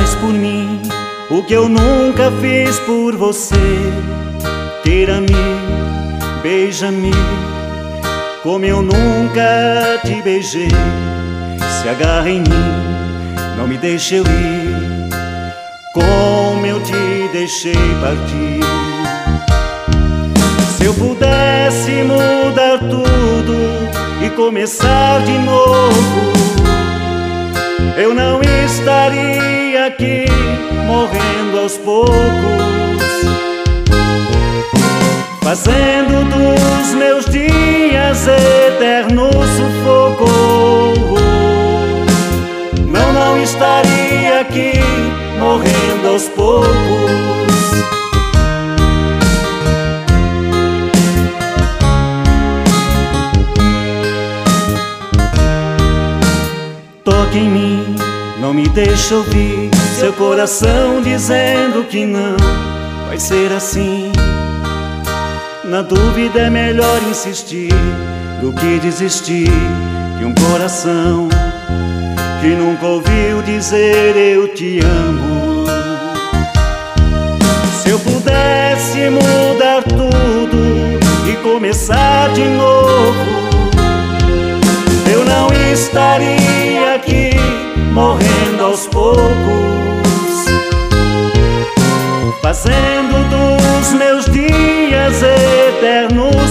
Faz por mim o que eu nunca fiz por você. Queira-me, beija-me como eu nunca te beijei. Se agarra em mim, não me deixe eu ir como eu te deixei partir. Se eu pudesse mudar tudo e começar de novo, eu não estaria aqui morrendo aos poucos, fazendo dos meus dias eterno sufoco. Não estaria aqui morrendo aos poucos. Toque em mim, não me deixe ouvir seu coração dizendo que não vai ser assim. Na dúvida é melhor insistir do que desistir de um coração que nunca ouviu dizer eu te amo. Se eu pudesse mudar tudo e começar de novo, eu não estaria aqui morrendo aos poucos, fazendo dos meus dias eternos